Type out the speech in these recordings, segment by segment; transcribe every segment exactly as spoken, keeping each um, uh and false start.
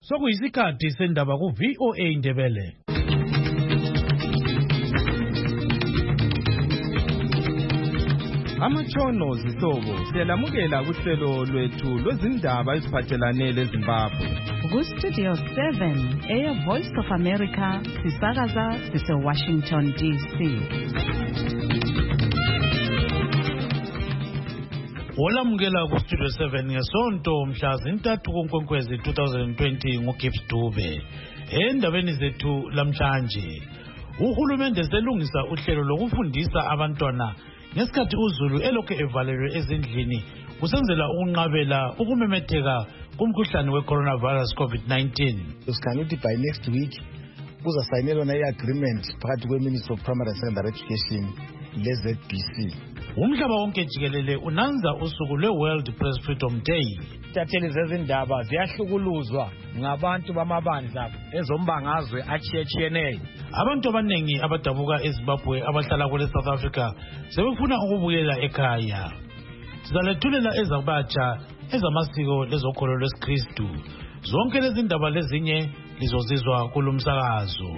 Sokuyisikhathi sendaba ku V O A Indebele. Amatshono zihlobo siyalamukela kuhlelo lwethu lwezindaba eziphathelane leZimbabwe. Ku Studio seven, Air Voice of America, sisakaza sise Washington D C. Olamukela ku Studio seven ngesonto mhla zintathu kuNkwenkwezi two thousand twenty nguGibbs Dube. Endabeni zethu lamhlanje, uhulumende selungisa uhlelo lokufundisa abantwana ngesikhathi uZulu elokhu evalelwe ezindlini kusenzela ukunqabela ukumemetheka kumkhuhlane we-coronavirus COVID nineteen. Usikhanuthi by next week kuzasayinelwa i-agreement phakathi kwe-Ministry of Primary and Secondary Education le-Z B C. Umhlaba wonke jikelele unanza usuku lwe-World Press Freedom Day. Izintatheli zezindaba ziyahlukuluzwa ngabantu bamabandla ezombangazwe achiyechiyene. Abantu abaningi abadabuka eZimbabwe abahlala kule South Africa sebefuna ukubuyela ekhaya. Sizalethulela ezabatsha ezamasiko lezokholo lwesikristu. Zonke lezi ndaba lezinye lizozizwa kulumsakazo.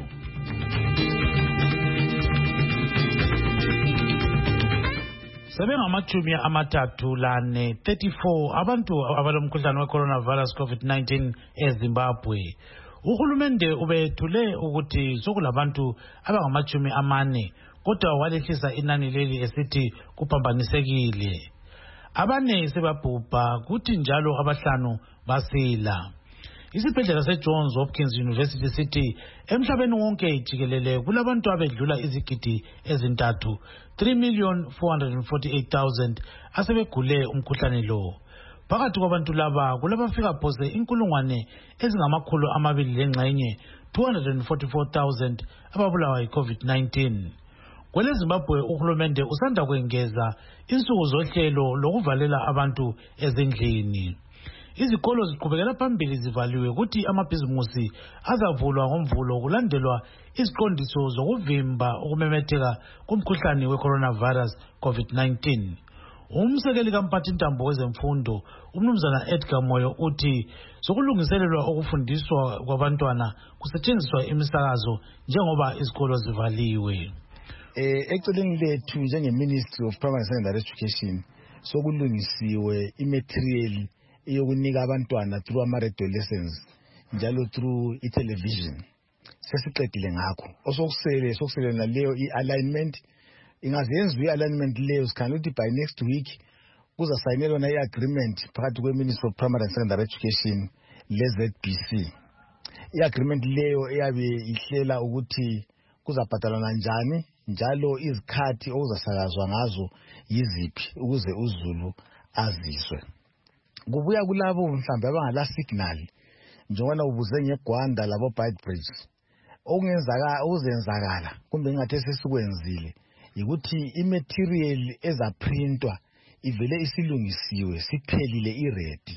Sebengamachumi amathathu lane thirty-four abantu abalomkhuhlane we-coronavirus COVID nineteen eZimbabwe. Uhulumende ubethule ukuthi sokulabantu abangamachumi amane kodwa walehlisa inani leli esithi kupambanisekile. Abane sebabhubha kuthi njalo abahlanu basila. Isibhedlela seJohns Hopkins University sithi emhlabeni wonke jikelele kulabantu abedlula izigidi ezintathu three million four hundred forty-eight thousand asebegule umkhuhlane lo. Phakathi kwabantu laba kulabafika phose inkulungwane ezingamakhulu amabili lengxenye two hundred forty-four thousand ababulawa yi-COVID nineteen. Kwele Zimbabwe uhulumende usanda kwengeza insuku zohlelo lokuvalela abantu ezindlini. Izikolo ziqhubekela phambili zivaliwe ukuthi amabhizimusi azavulwa ngomvulo kulandelwa iziqondiso zokuvimba ukumemetheka kumkhuhlane we-coronavirus COVID nineteen. Umsekeli kamphathintambo wezemfundo umnumzana Edgar Moyo uthi sokulungiselelwa ukufundiswa kwabantwana kusetshenziswa imisakazo njengoba izikolo zivaliwe. Eh eceleni lethu njenge-Ministry of Primary and Secondary Education sokulungisiwe imaterial eyokunika abantwana through ama-radio lessons njalo through i-television. Sesiqedile ngakho. Osokusele sokusele naleyo i-alignment ingazenziwa i-alignment leyo sikhangela ukuthi by next week kuzasayinelwa i-agreement phakathi kwe-Ministry of Primary and Secondary Education le-Z B C. I-agreement leyo eyabe ihlela ukuthi kuzabhadalana njani njalo izikhathi okuzasakazwa ngazo yiziphi ukuze uZulu azizwe. Kubuya kulabo mhlambe abangala signal njengoba ubuze ngeGwanda labo Beitbridge okungenzaka ukuzenzakala kumbe ngathi sesikwenzile ukuthi imaterial ezaprintwa ivele isilungisiwe siphelile iready.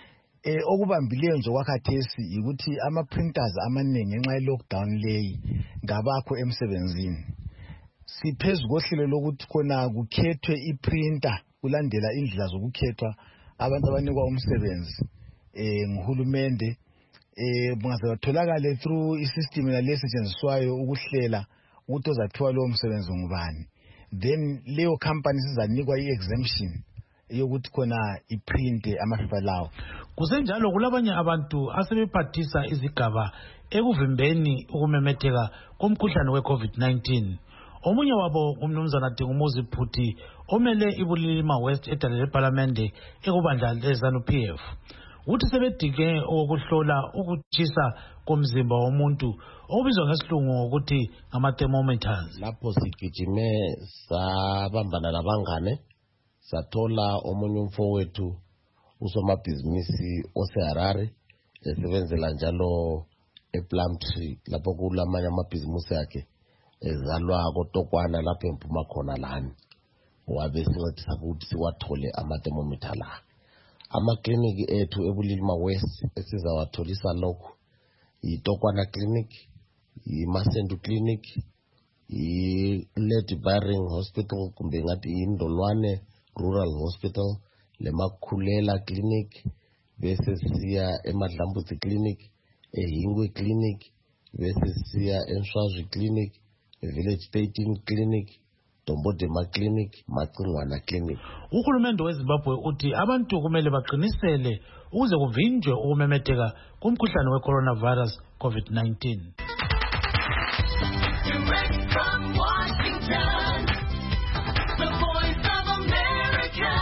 Eh okubambileyo nje kwakhathesi ukuthi ama printers amaningi ngenxa ye lockdown leyi ngabakho emsebenzini. Siphezulu kohlelo lokuthi khona kukhethwe iprinter kulandela indlela zokukhethwa abantu abanikwa umsebenzi eh nguhulumende eh bungaze batholakale through isystem nalesetshenziswayo ukuhlela ukuthi ozaphiwa lo msebenzi ngubani. Then leyo company sizanikwa i-exemption yokuthi khona iprint amaphepha lawo. Kusenjalo kulabanye abantu asebephathisa izigaba ekuvimbeni ukumemetheka komkhuhlane we-COVID nineteen. Omunye wabo umnumzana Dingumuzi Phuthi omele iBulilima West edalele eParliamente ekubandla leZanu P F. Uthi sebedike ukuhlola ukutshisa komzimba womuntu okubizwa ngesilungu ukuthi ngama-thermometers. Lapho sigijime sabambana labangane sathola omunye umfowethu usomabhizinisi oseHarare esebenzela njalo ePlumtree lapho kulamanye amabhizinisi akhe ezalwa kotokwana lapho empuma khona lana. Wabe siwathisa ukuthi siwathole ama-thermometer la. Amakliniki ethu eBulilima West esizawatholisa lokho yiTokwana Clinic, yiMasendu Clinic, yi-Lady Baring Hospital kumbe ngathi iNdolwane Rural Hospital, leMakhulela Clinic, bese siya eMadlambuzi Clinic, eHingwe Clinic, bese siya eNswazi Clinic, eVillage thirteen Clinic, Dombodema Clinic, Macingwana Clinic. Uhulumende weZimbabwe uthi abantu kumele baqinisele ukuze kuvinjwe ukumemetheka kumkhuhlane we-coronavirus COVID nineteen. Direct from Washington, the Voice of America,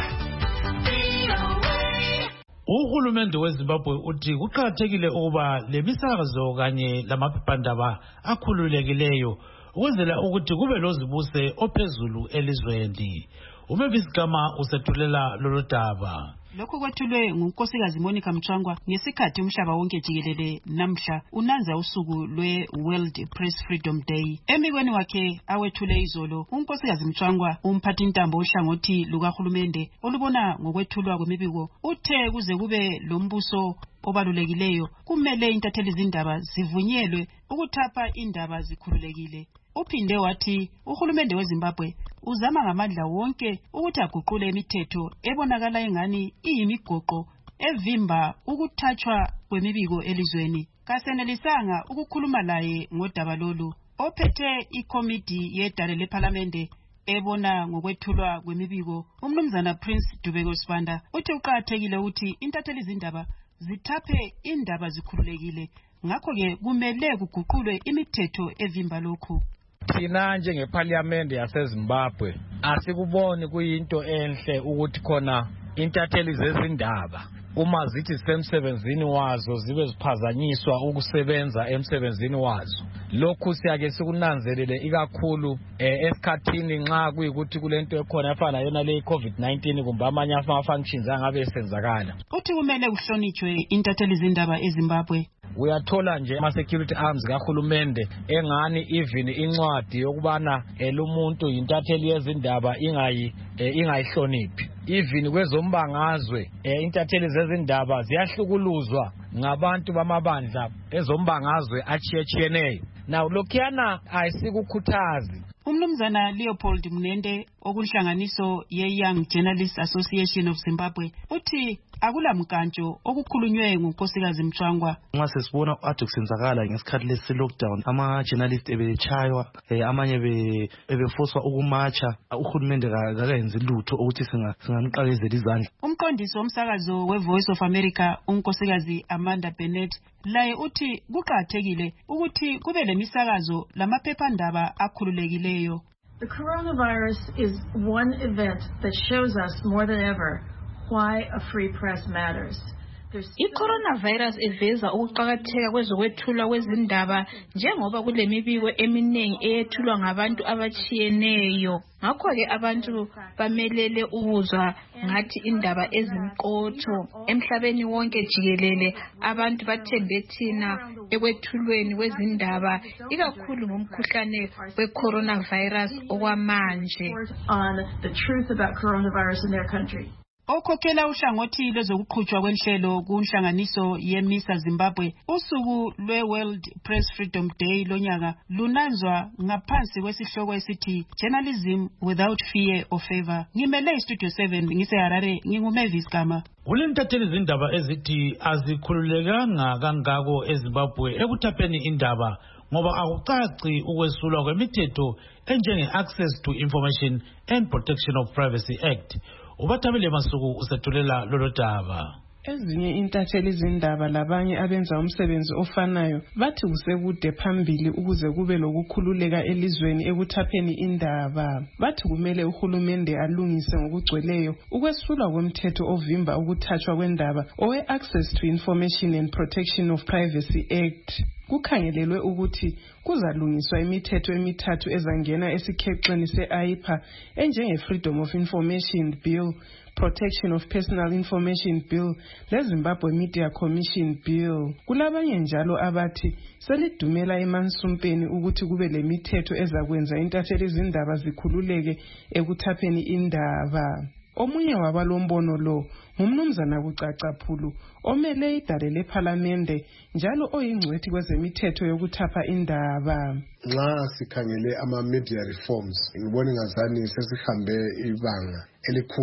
V O A. Uhulumende weZimbabwe uthi kuqakathekile ukuba lemisakazo kanye lamaphephandaba akhululekileyo ukwenzela ukuthi kube lozibuse ophezulu elizweni. Umavis Gama usethulela lolu daba. Lokho kwethulwe ngunkosikazi Monica Mchangwa ngesikhathi umhlaba wonke jikelele namhla unanza usuku lwe World Press Freedom Day. Emikweni wakhe awethule izolo, unkosikazi Mchangwa umphathi intambo ohlangothi lukahulumende olubona ngokwethulwa kwemibiko uthe kuze kube lombuso obalulekileyo kumele intatheli zindaba zivunyelwe ukuthapha indaba zikhululekile. Uphinde wathi uhulumende weZimbabwe uzama ngamandla wonke ukuthi aguqule imithetho ebonakala engani iyimigoqo evimba ukuthathwa kwemibiko elizweni. Kasenelisanga ukukhuluma laye ngodaba lolu. Ophethe ikomiti yedale leParliament ebona ngokwethulwa kwemibiko, umnumzana Prince Dubeko Sibanda uthi uqakathekile ukuthi intatheli zindaba zithaphe indaba zikhululekile. Ngakho ke kumele kuguqulwe imithetho evimba lokhu. Thina njengeParliament yaseZimbabwe asikuboni kuyinto enhle ukuthi khona intatheli zezindaba uma zithi semsebenzini wazo zibe ziphazanyiswa ukusebenza emsebenzini wazo. Lokhu siyake sikunanzelele ikakhulu esikhathini nxa kuyikuthi kulento ekhona efana yona le COVID nineteen kumbe amanye ama functions angabe esenzakala. Uthi kumele kuhlonitshwe intatheli zindaba eZimbabwe. Uyathola nje ama security arms kahulumende engani even incwadi yokubana elumuntu intatheli yezindaba ingayi ingayihloniphi. Even kwezombangazwe intatheli zezindaba ziyahlukuluzwa ngabantu bamabandla ezombangazwe achiyechiyeneyo. Now lokhiyana ayisikukhuthazi. Umnumzana Leopold Munende okunhlanganiso ye-Young Journalists Association of Zimbabwe uthi akula mkantsho okukhulunywe ngunkosikazi Mchangwa. Nxa sesibona ade kusenzakala ngesikhathi lesi lockdown ama journalists ebechaywa amanye ebefoswa ukumacha uhulumende akayenzi lutho ukuthi singamqakezela izandla. Umqondisi womsakazo we-Voice of America unkosikazi Amanda Bennett laye uthi kuqakathekile ukuthi kube lemisakazo lamaphephandaba akhululekileyo. The coronavirus is one event that shows us more than ever why a free press matters. I-coronavirus iveza ukuqakatheka kwezokwethulwa kwezindaba njengoba kulemibiko eminingi eyethulwa ngabantu abachiyeneyo. Ngakho-ke abantu bamelele ukuzwa ngathi indaba ezimqotho. Emhlabeni wonke jikelele abantu bathembe thina ekwethulweni kwezindaba ikakhulu ngomkhuhlane we-coronavirus okwamanje. Okhokhela uhlangothi lwezokuqhutshwa kwenhlelo kunhlanganiso yeMISA Zimbabwe, usuku lwe-World Press Freedom Day lonyaka lunanzwa ngaphansi kwesihloko esithi Journalism Without Fear or Favor. Ngimele iStudio seven ngiseHarare, nginguMavis Gama. Kulintatheli zindaba ezithi azikhululekanga kangako eZimbabwe ekuthapheni indaba ngoba akucaci ukwesulwa kwemithetho enjenge-Access to Information and Protection of Privacy Act. Ubathabile Masuku usethulela lolu daba. Ezinye intatheli zindaba labanye abenza umsebenzi ofanayo bathi kusekude phambili ukuze kube lokukhululeka elizweni ekuthapheni indaba. Bathi kumele uhulumende alungise ngokugcweleyo ukwesulwa kwemthetho ovimba ukuthathwa kwendaba owe-Access to Information and Protection of Privacy Act. Kukhangelelwe ukuthi kuzalungiswa imithetho emithathu ezangena esikhexeni se-A I P A enjenge-Freedom of Information Bill, Protection of Personal Information Bill, le-Zimbabwe Media Commission Bill. Kulabanye njalo abathi selidumela emansumpeni ukuthi kube lemithetho ezakwenza intatheli zindaba zikhululeke ekuthapheni indaba. Omunye wabalombono lo ngumnumzana Kucacaphulu omele idale leParliament njalo oyingcwethi kwezemithetho yokuthapha indaba. Nxa sikhangele ama media reforms ngibona ngazani sesihambe ibanga elikhulu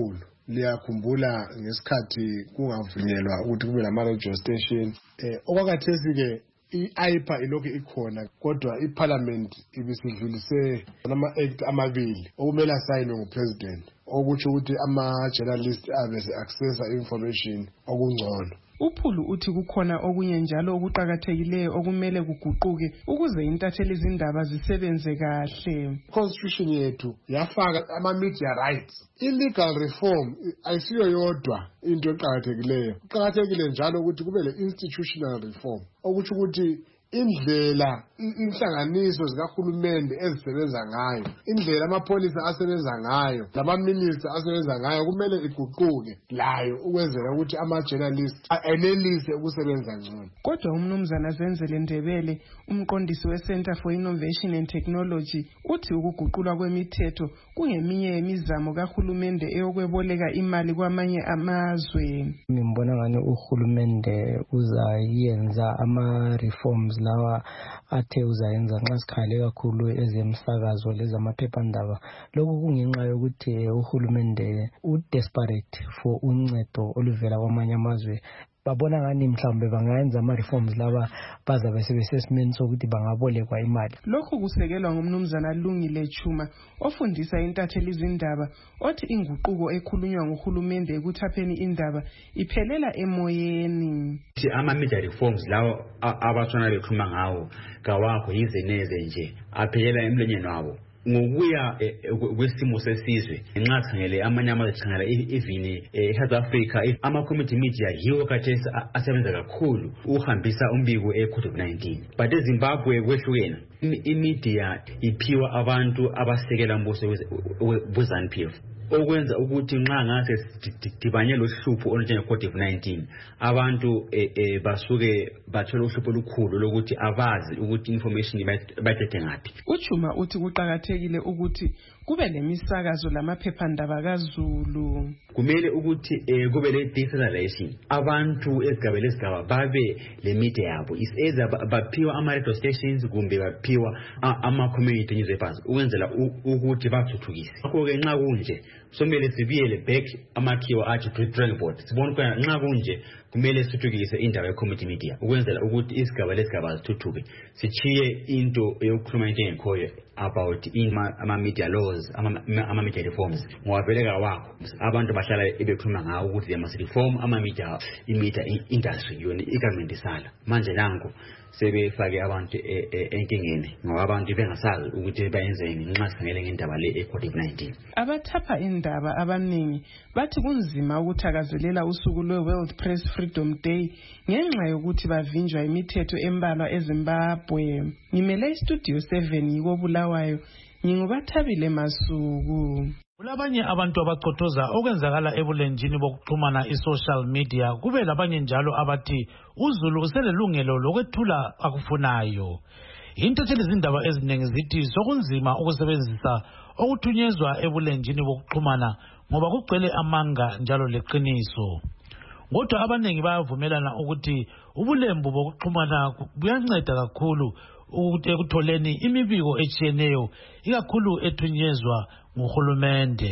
liyakhumbula ngesikhathi kungavunyelwa ukuthi kube nama-radio station eh okwakhathesi-ke i-aipa ilokhu ikhona kodwa iparliament ibisidlulise ama-act amabili okumele asayinwe ngupresident okutsho ukuthi ama-journalist abe se-accessa information okungcono. Uphulu uthi kukhona okunye njalo okuqhakathekileyo okumele kuguquke ukuze intatheli izindaba zisebenze kahle. Constitution yethu yafaka ama-media rights. I-legal reform ayisiyo yodwa into eqhakathekileyo. Kuqhakathekile njalo ukuthi kube le-institutional reform okutsho ukuthi indlela inhlanganiso zikahulumende ezisebenza ngayo, indlela amapholisa asebenza ngayo, lama-minister asebenza ngayo kumele iguquke layo ukwenzela ukuthi ama-journalist enelise ukusebenza ngcono. Kodwa umnumzana Zenzele Ndebele, umqondisi we-Center for Innovation and Technology, uthi ukuguqulwa kwemithetho kungeminye yemizamo kahulumende eyokweboleka imali kwamanye amazwe. Ngimbona ngani uhulumende uzayenza ama-reforms lawa athe uzayenza nxa sikhale kakhulu ezemsakazo lezamaphephandaba. Lokhu kungenxa yokuthi uhulumende u-desperate for uncedo oluvela kwamanye amazwe. Babona ngani mhlawumbe bangayenza ama-reforms laba bazabe sebesesimeni sokuthi bangabolekwa imali. Lokhu kusekelwa ngumnumzana Lungile Chuma ofundisa intatheli izindaba othi inguquko ekhulunywa nguhulumende ekuthapheni indaba iphelela emoyeni. Ama-media reforms lawo abathona bekhuluma ngawo kawakho yize neze nje aphelela emlonyeni wabo. Ngokuya kwesimo sesizwe nxa sikhangele amanye amazwe sikhangela even eSouth Africa ama-community media yiwo khathesi asebenza kakhulu ukuhambisa umbiko e-COVID nineteen. But eZimbabwe kwehlukene imedia iphiwa abantu abasekela umbuso we-ZANU P F okwenza ukuthi nxa ngase dibanye lo hlupho olunjenge-COVID nineteen abantu basuke bathola uhlupho olukhulu lokuthi abazi ukuthi information bayithethe ngaphi. Uchuma uthi kuqhakathekile ukuthi kube lemisakazo lamaphephandaba kaZulu. Kumele ukuthi kube le decentralization, abantu ezigabeni ezigaba babe le media yabo is either baphiwa ama-radio stations kumbe baphiwa ama-community newspapers ukwenzela ukuthi bathuthukise. Ngakho-ke nxa kunje somele sibiyele back amakhiwa athi drawing board sibona ukuthi nxa kunje kumele sithuthukise indaba ye-community media ukwenzela ukuthi isigaba lesigaba zithuthuke sichiye into yokukhuluma into engekhoyo about ama-media laws, ama-media reforms ngoba vele kawakho abantu bahlala bekhuluma ngawo ukuthi they must reform ama-media i-media industry yona i-government isala. Manje nango sebefake abantu enkingeni ngoba abantu bengasazi ukuthi bayenzeni nxa sikhangele ngendaba le e-COVID nineteen. Abathapha indaba abaningi bathi kunzima ukuthakazelela usuku lwe-World Press Freedom Day ngenxa yokuthi bavinjwa imithetho embalwa eZimbabwe. Ngimele iStudio seven yiko Bulawayo, nginguBathabile Masuku. Kulabanye abantu abaqothoza okwenzakala ebulenjini bokuxhumana i-social media kube labanye njalo abathi uZulu uselelungelo lokwethula akufunayo. Intatheli izindaba eziningi zithi sokunzima ukusebenzisa okuthunyezwa ebulenjini bokuxhumana ngoba kugcwele amanga njalo leqiniso. Kodwa abaningi bayavumelana ukuthi ubulembu bokuxhumana buyanceda kakhulu ukuthi ekutholeni imibiko etshiyeneyo ikakhulu ethunyezwa nguhulumende.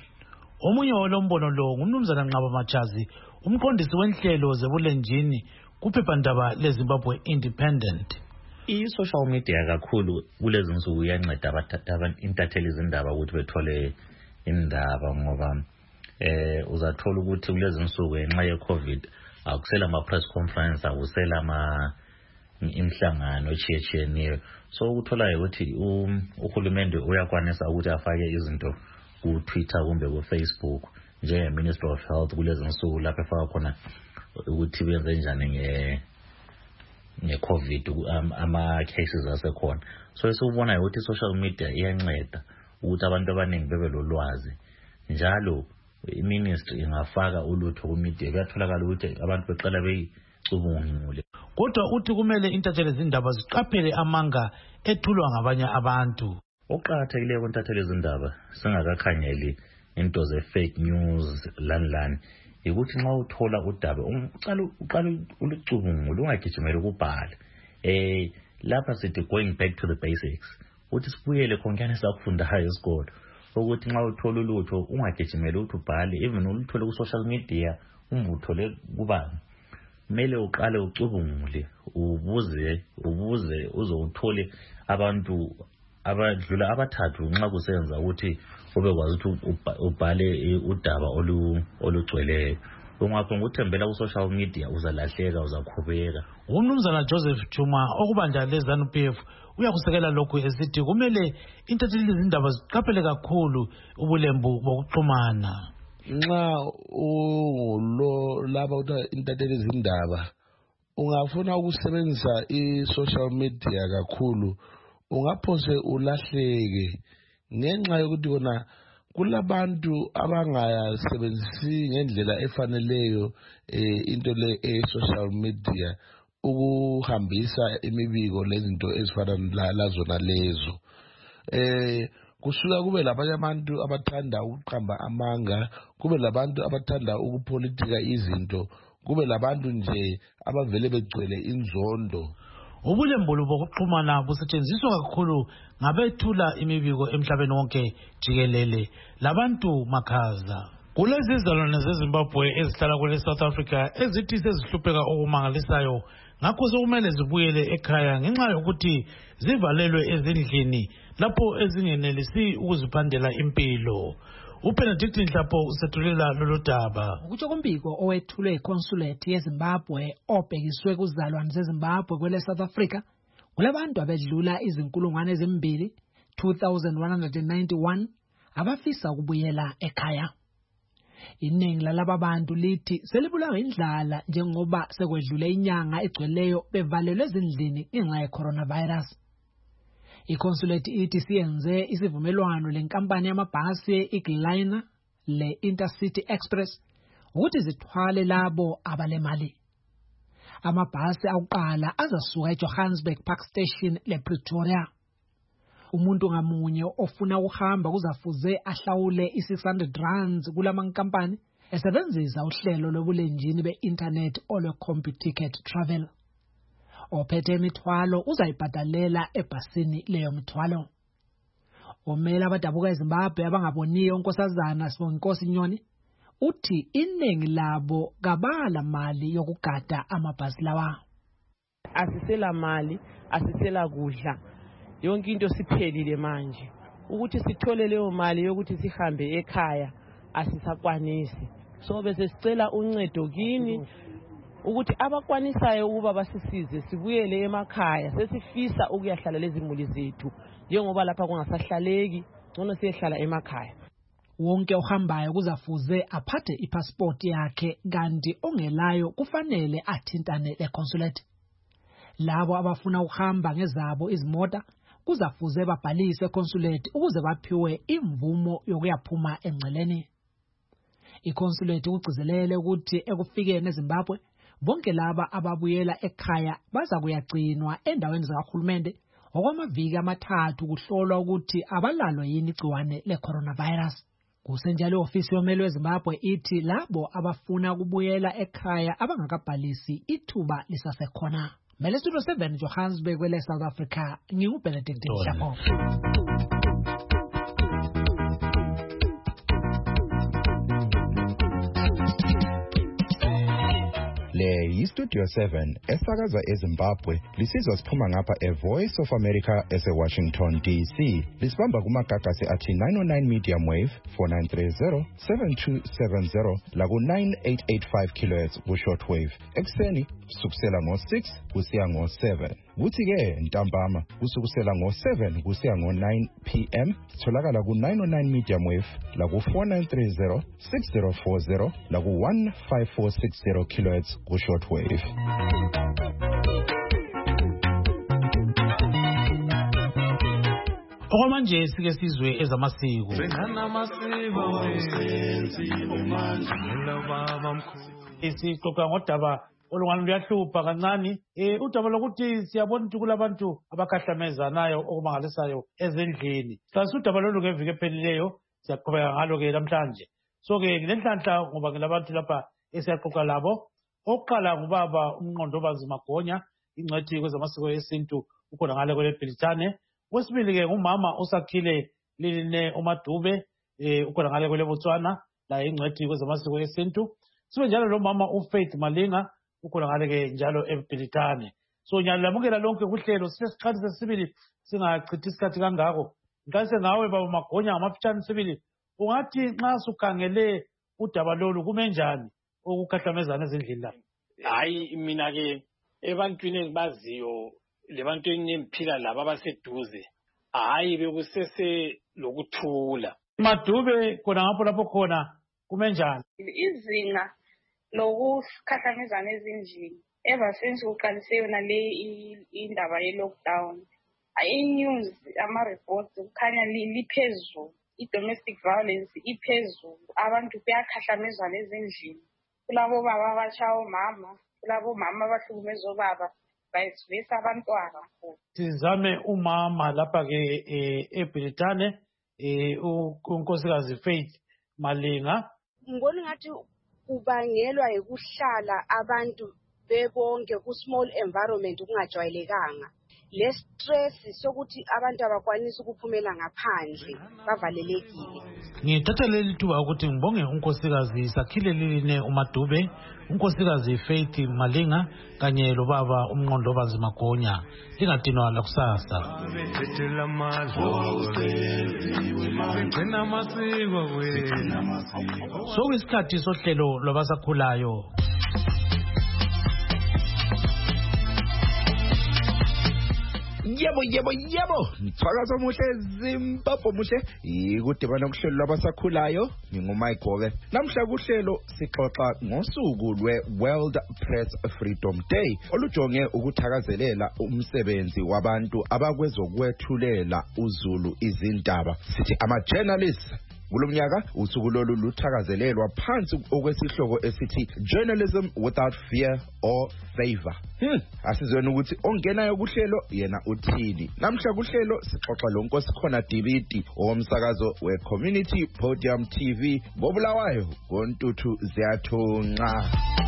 Omunye walombono lo ngumnumzana Nqaba Machazi, umqondisi wenhlelo zebulenjini kuphephandaba leZimbabwe Independent. I-social media kakhulu kulezi nsuku iyanceda abathatha intatheli izindaba ukuthi bethole indaba ngoba eh uzathola ukuthi kulezi nsuku ngenxa ye-COVID akusela ama-press conference, akusela ama imhlangano echiyechiyeniyo. So ukutholayo ukuthi uhulumende uyakwanisa ukuthi afake izinto ku-Twitter kumbe ku-Facebook njenge-Ministry of Health kulezi nsuku lapho efaka khona ukuthi benze njani nge nge-COVID ama-cases asekhona. So esikubonayo ukuthi i-social media iyanceda ukuthi abantu abaningi bebe lolwazi njalo i-ministry ingafaka ulutho ku-media kuyatholakala ukuthi abantu beqala beyicubungule. Kodwa uthi kumele intatheli izindaba ziqaphele amanga ethulwa ngabanye abantu. Okuqakathekileyo kwentatheli izindaba singakakhangeli into ze-fake news lani lani ukuthi nxa uthola udaba uqala uqala ulucubungule ungagijimeli ukubhala. Eh lapha sithi going back to the basics. Uthi sibuyele khonkane sakufundayo esikolo ukuthi nxa uthola ulutho ungagijimeli ukuthi ubhale, even uluthole ku-social media uma uthole kubani kumele uqale ucubungule ubuze ubuze uzowuthole abantu abadlula abathathu nxa kusenza ukuthi ubekwazi ukuthi ubhale udaba olugcweleyo. Ungapho ngokuthembela ku-social media uzalahleka uzakhubeka. Umnumzana Joseph Chuma okubanja leZANU-P F uyakusekela lokhu esithi kumele intatheli izindaba ziqaphele kakhulu ubulembu bokuxhumana. Nxa ungulo laba ukuthi intatheli izindaba ungafuna ukusebenzisa i-social media kakhulu ungaphose ulahleke ngenxa yokuthi kona kulabantu abangayasebenzisi ngendlela efaneleyo into le e-social media ukuhambisa imibiko lezinto ezifana lazona lezo. Eh kusuka kube labanye abantu abathanda ukuqamba amanga, kube labantu abathanda ukupolitika izinto, kube labantu nje abavele begcwele inzondo. Ubulembulu bokuxhumana busetshenziswa kakhulu ngabethula imibiko emhlabeni wonke jikelele labantu makhaza. Kulezi izalwane zeZimbabwe ezihlala kule South Africa ezithi sezihlupheka okumangalisayo ngakho sokumele zibuyele ekhaya ngenxa yokuthi zivalelwe ezindlini lapho ezingenelisi ukuziphandela impilo. uBenedict Nhlapo usethulela lolu daba. Ukutsho kombiko owethulwe iconsulate yeZimbabwe obhekiswe kuzalwane zeZimbabwe kwele South Africa kulabantu abedlula izinkulungwane ezimbili two thousand one hundred ninety-one abafisa ukubuyela ekhaya. Iningi lalaba bantu lithi selibulawa indlala njengoba sekwedlule inyanga egcweleyo bevalelwe ezindlini ngenxa ye-coronavirus. Iconsulate ithi siyenze isivumelwano lenkampani yamabhasi iGliner le Intercity Express ukuthi zithwale labo abalemali. Amabhasi akuqala azasuka eJohannesburg Park Station lePretoria. Umuntu ngamunye ofuna ukuhamba kuzafuze ahlawule i-six hundred rands kulama nkampani esebenzisa uhlelo lobulenjini be-internet olwe-CompuTicket Travel. Ophethe imithwalo uzayibhadalela ebhasini leyo mithwalo. Omela abadabuka eZimbabwe abangaboniyo unkosazana Sibonginkosi Nyoni uthi iningi labo kabala mali yokugada amabhasi lawa. Asisela mali, asisela kudla. Yonke into siphelile manje. Ukuthi sithole leyo mali yokuthi sihambe ekhaya asisakwanisi. So bese sicela uncedo kini ukuthi abakwanisayo ukuba basisize sibuyele emakhaya sesifisa ukuyahlala lezimuli zethu njengoba lapha kungasahlaleki ngcono siyehlala emakhaya. Wonke ohambayo kuzafuze aphathe ipassport yakhe kanti ongelayo kufanele athintane leconsulate. Labo abafuna ukuhamba ngezabo izimota kuzafuze babhalise econsulate ukuze baphiwe imvumo yokuyaphuma engceleni. Iconsulate ugcizelele ukuthi ekufikeni eZimbabwe bonke laba ababuyela ekhaya baza kuyagcinwa endaweni zikahulumende okwamaviki amathathu kuhlolwa ukuthi abalalo yini igciwane le-coronavirus. Kusenjalo ofisi yomeli weZimbabwe ithi labo abafuna ukubuyela ekhaya abangakabhalisi ithuba lisasekhona. Mele Studio seven Johannesburg kwele South Africa nginguBenedict Nhlapo. Le yiStudio seven esakaza eZimbabwe lisizwa siphuma ngapha eVoice of America eseWashington D C. Lisibamba kumagagasi athi nine oh nine medium wave four nine three zero seven two seven zero laku nine eight eight five kilohertz ku shortwave. Ekseni sukusela ngo six kusiya ngo seven. Kuthi ke ntambama kusukusela ngo seven kusiya ngo nine p m sitholakala ku nine oh nine medium wave laku four nine three zero six zero four zero laku one five four six zero kilohertz ku shortwave. Okwamanje sike sizwe ezamasiko. Isixoxa ngodaba olungani luyahlupha kancane eh udaba lokuthi siyabona ukuthi kulabantu abakhahlamezanayo okumangalisayo ezindlini. Sasi udaba lolu ngeviki ephelileyo siyaqhubeka ngalo ke namhlanje. So ke ngilenhlanhla ngoba ngilabantu lapha esiyaqoqa labo. Oqala ngubaba umnqondo bazima Gonya ingcwethi kwezamasiko esintu ukhona ngale kwele Bhilithane. Wesibili ke ngumama usakhile liline uMadube eh ukhona ngale kwele Botswana la ingcwethi kwezamasiko esintu. Sibe njalo lo mama uFaith Malinga ukhona ngale ke njalo eBhilitane. So ngiyalamukela lonke kuhlelo sisesikhathi sesibili singachithi isikhathi kangako. Ngase ngawe baba Magonya ngamafitshane sibili ungathi nxa sukhangele udaba lolu kumenjani ukukhahlamezana ezindlini la? Hayi mina ke ebantwini engibaziyo lebantu engiphila labo abaseduze hayi bekusese lokuthula. Madube khona ngapho lapho khona kumenjani? Izinga lokukhahlamezana ezindlini ever since uqalise yona le indaba ye lockdown i-news ama-reports kukhanya liphezulu, i-domestic violence iphezulu, abantu kuyakhahlamezana ezindlini, kulabo baba abatshaya omama, kulabo mama abahlukumeza obaba, vice versa abantwana. Sizame umama lapha ke eBhilitane unkosikazi Faith Malinga. Ngibona ngathi kubangelwa ukuhlala abantu bebonke ku small environment kungajwayelekanga. Le stress sokuthi abantu abakwanisa ukuphumela ngaphandle bavalelekile. Ngithatha leli thuba ukuthi ngibonge unkosikazi Sakhile Liline uMadube, unkosikazi Faith Malinga kanye lo baba uMnqondobazi Magonya. Lingadinwa la kusasa. So isikhathi sohlelo lwabasakhulayo. Yebo yebo yebo mthakazo omuhle Zimbabwe muhle ikudibana kuhlelo labasakhulayo nginguMayigobe. Namhla kuhlelo sixoxa ngosuku lwe-World Press Freedom Day olujonge ukuthakazelela umsebenzi wabantu abakwezokwethulela uzulu izindaba sithi ama-journalists. Kulomnyaka usuku lolu luthakazelelwa phansi okwesihloko esithi Journalism Without Fear or Favor. Hmm, asizweni ukuthi ongenayo kuhlelo yena uthini. Namhla kuhlelo sixoxa lo Nkosikhona Dibiti owomsakazo we-Community Podium T V ngobulawayo ngoNtuthu Ziyathunqa.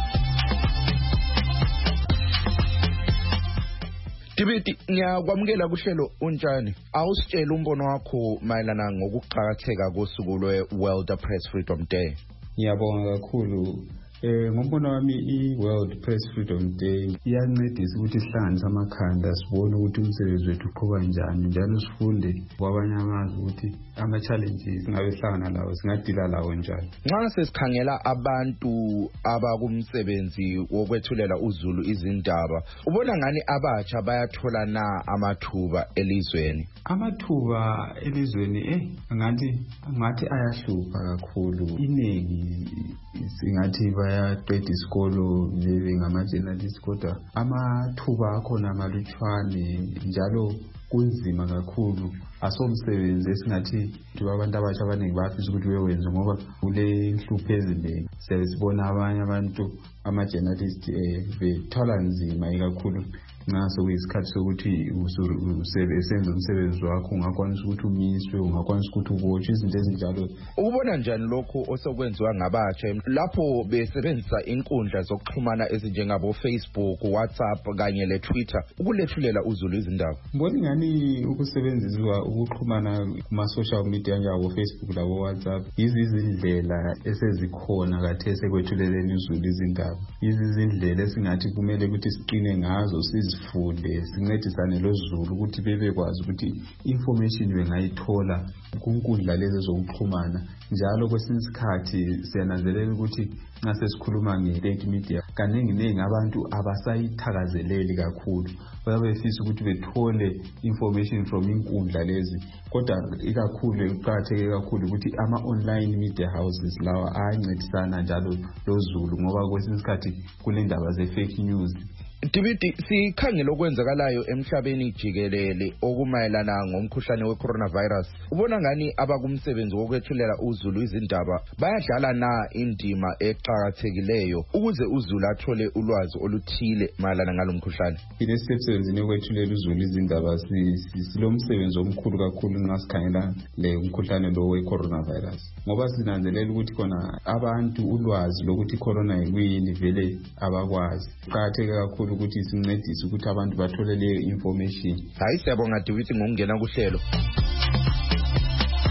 Dibiti ngiyakwamukela kuhlelo unjani? Awusitshela umbono wakho mayelana ngokuqhakatheka kosuku lwe-World Press Freedom Day. Ngiyabonga kakhulu. Eh ngombono wami i-World Press Freedom Day iyancedisa ukuthi sihlanganise amakhanda sibone ukuthi umsebenzi wethu uqhuba njani njalo sifunde kwabanye amazwe ukuthi ama-challenges ngabe sihlangana lawo singadila lawo njani. Nxa sesikhangela abantu abakumsebenzi wokwethulela uzulu izindaba ubona ngani abatsha bayathola na amathuba elizweni? Amathuba elizweni eh ngathi ngathi ayahlupha kakhulu. Iningi singathi bayaqeda isikolo bebe ngama-journalist kodwa amathuba akhona amalutshwane njalo kunzima kakhulu. Asomsebenzi esingathi abantu abasha abaningi bafisa ukuthi bewenze ngoba kule nhlupho eziningi. Siyabona abanye abantu ama-journalist bethola nzima kakhulu nxa sokuyisikhathi sokuthi usebenza umsebenzi wakho ungakwanisa ukuthi umiswe, ungakwanisa ukuthi ubotshwe izinto ezinjalo. Ukubona njani lokho osokwenziwa ngabatsha lapho besebenzisa inkundla zokuxhumana ezinjengabo Facebook, WhatsApp kanye le Twitter ukulethulela uzulu izindaba? Ngibona ngani ukusebenziswa ukuxhumana kuma social media njengabo Facebook labo WhatsApp izizindlela esezikhona kathese kwethuleleni uzulu izindaba. Izizindlela esingathi kumele ukuthi siqine ngazo sizifunde sincedisane lozulu ukuthi bebekwazi ukuthi information bengayithola kunkundla lezi zokuxhumana. Njalo kwesinye isikhathi siyananzelela ukuthi nxa sesikhuluma nge-state media kaningi ningi abantu abasayithakazeleli kakhulu. Bayabefisa ukuthi bethole information from inkundla lezi kodwa ikakhulu kuqakatheke kakhulu ukuthi ama-online media houses lawa ayancedisana njalo lozulu ngoba kwesinye isikhathi kunendaba ze-fake news. Dibiti sikhangela okwenzakalayo emhlabeni jikelele okumayelana ngomkhuhlane we-coronavirus. Ubona ngani abakumsebenzi wokwethulela uzulu izindaba bayadlala na indima eqhakathekileyo ukuze uzulu athole ulwazi oluthile mayelana ngalomkhuhlane? Inesebenzini yokwethulela uzulu izindaba silomsebenzi omkhulu kakhulu nxa sikhangela le umkhuhlane lo we-coronavirus. Ngoba sinanzelela ukuthi khona abantu ulwazi lokuthi corona yikuyini vele abakwazi. Qhakatheke kakhulu ukuthi sincedise ukuthi abantu bathole leyo information. Hayi siyabonga Dibiti ngokungena kuhlelo.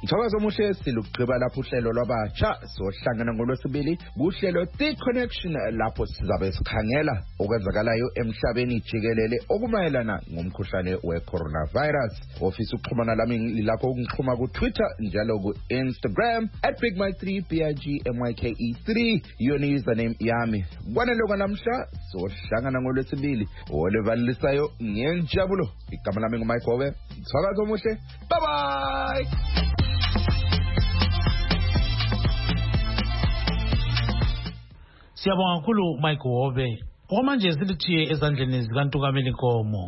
Mthakazo omuhle silugqiba lapho uhlelo lwabatsha sohlangana ngolwesibili kuhlelo The Connection lapho sizabe sikhangela okwenzakalayo emhlabeni jikelele okumayelana ngomkhuhlane we-coronavirus. Ofisa ukuxhumana lami lilapho ungixhuma ku-Twitter njalo ku-Instagram at Big Mike three B I G M Y K E three yona username yami. Kwanele kwanamhla sohlangana ngolwesibili olevalisayo ngenjabulo. Igama lami nguMike Hobe. Mthakazo omuhle. Bye bye. Siyabonga kakhulu Mike Hobe. Okwamanje silithiye ezandleni zikaNtukameli Nkomo.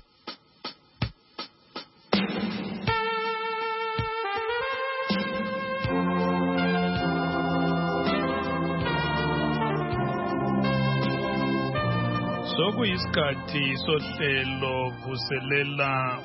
Sokuyisikhathi sohlelo vuselela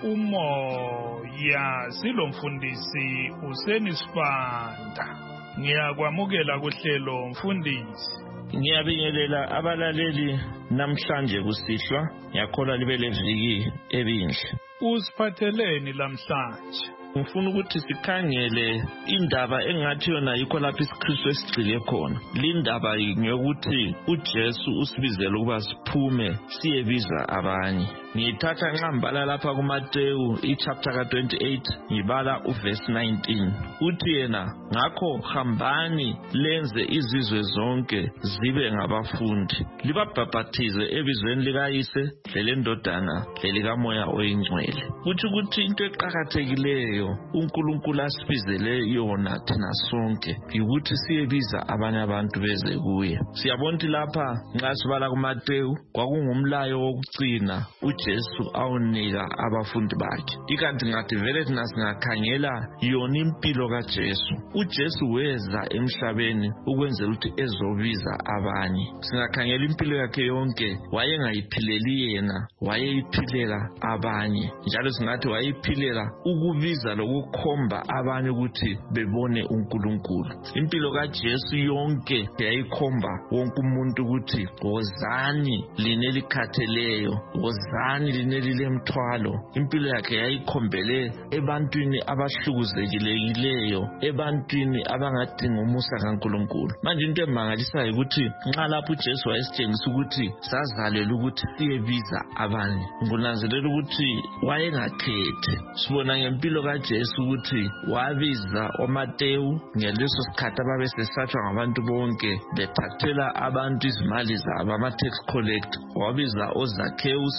umoya silomfundisi Useni Sifanda. Ngiyakwamukela kuhlelo mfundisi. Ngiyabingelela abalaleli namhlanje kusihlwa yakhola libe leviki ebinhle. Usiphatheleni lamhlanje? Ngifuna ukuthi sikhangele indaba engathi yona yikho lapho isiKristu esigcile khona. Lindaba ngiyokuthi uJesu usibizela ukuba siphume siyebiza abanye. Ngithatha nqambala lapha kuMateyu ichapter ka twenty-eight ngibala uverse nineteen. Uthi yena ngakho hambani lenze izizwe zonke zibe ngabafundi. Libabhaphathize ebizweni likaYise lelendodana lelikaMoya oyingcwele. Uthi ukuthi into eqhakathekileyo uNkulunkulu asibizele yona thina sonke ukuthi siyebiza abanye abantu beze kuye. Siyabona ukuthi lapha nxa sibala kuMateyu kwakungumlayo wokugcina uJesu awunika abafundi bakhe. Ikanti ngathi vele thina singakhangela yona impilo kaJesu. uJesu weza emhlabeni ukwenzela ukuthi ezobiza abanye. Singakhangela impilo yakhe yonke wayengayiphileli yena, wayeyiphilela abanye. Njalo singathi wayeyiphilela ukubiza lokukhomba abanye ukuthi bebone uNkulunkulu. Impilo kaJesu yonke yayikhomba wonke umuntu ukuthi wozani linelikhatheleyo, wozani linelilemthwalo. Impilo yakhe yayikhombele ebantwini abahlukuzekileyo, ebantwini abangadinga umusa kaNkulunkulu. Manje into emangalisayo ukuthi nxa lapho uJesu wayesitshengisa ukuthi sazalelwe ukuthi siyebiza abanye, ngunanzelela ukuthi wayengakhethi. Sibona ngempilo kaJesu ukuthi wabiza oMateyu ngeleso sikhathi ababesesatshwa ngabantu bonke bethathela abantu izimali zabo, ama-tax collector. Wabiza oZakheus,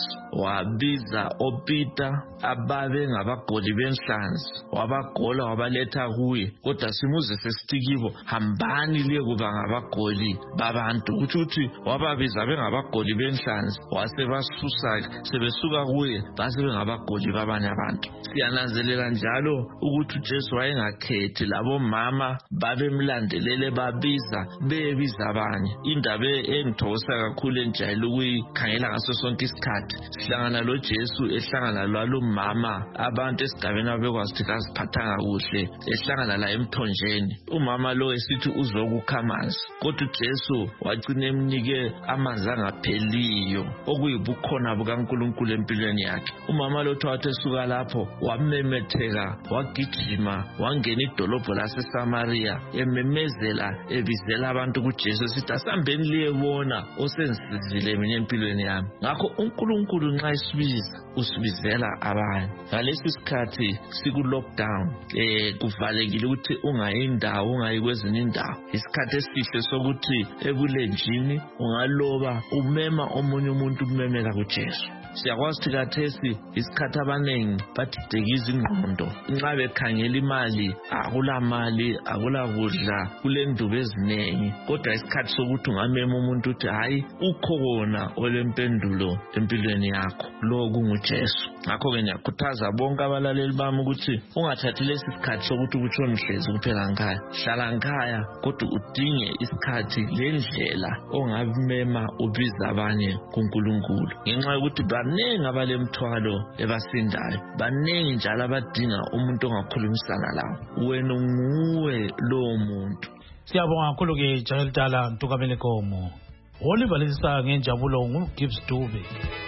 wabiza oPeter ababe ngabagoli benhlanzi, wabagola wabaletha kuye. Kodwa simuze sesithi kibo hambani liye kuba ngabagoli babantu. Ukuthi wababiza bengabagoli benhlanzi wasebasusa, sebesuka kuye base bengabagoli babanye abantu. Siyananzelela njalo ukuthi uJesu wayengakhethi labo mama babemlandelele babiza bebiza abanye. Indaba engithokoza kakhulu enjayele ukuyikhangela ngaso sonke isikhathi, sihlangana lo Jesu ehlangana lalo mama abantu esigabeni abekwazi ukuthi kasiphathanga kuhle, ehlangana la emthonjeni. Umama lo esithi uzokukha amanzi, kodwa uJesu wagcina emnike amanzi angapheliyo okuyibukhona bukaNkulunkulu empilweni yakhe. Umama lo wathi esuka lapho wamemetheka, wagijima, wangena idolobho laseSamaria ememezela ebizela abantu kuJesu sithi asambeni liyebona osenzisizile mina empilweni yami. Ngakho uNkulunkulu nxa esibiza usibizela abanye. Ngalesi sikhathi siku lockdown eh kuvalekile ukuthi ungayi indawo ungayi kwezinye indawo. Isikhathi esihle sokuthi ebulenjini ungaloba umema omunye umuntu umemela kuJesu. Siyakwazi ukuthi kathesi isikhathi abanengi badidekisa ingqondo. Nxa bekhangela imali, akula mali, akula kudla, kulendubo ezinengi. Kodwa isikhathi sokuthi ungamema umuntu uthi hayi ukho wona olempendulo empilweni yakho, lo kunguJesu. Ngakho ke ngiyakhuthaza bonke abalaleli bami ukuthi ungathathi lesi sikhathi sokuthi utshone hlezi kuphela nkhaya. Hlala nkhaya kodwa udinge isikhathi lendlela ongabimema ubiza abanye kuNkulunkulu. Ngenxa yokuthi baningi abalemthwalo ebasindayo, baningi njalo abadinga umuntu ongakhulumisana lawo. Wena nguwe lo muntu. Siyabonga kakhulu ke Jayel Dala Ntukameli Nkomo. Olivalisa ngenjabulo nguGibbs Dube.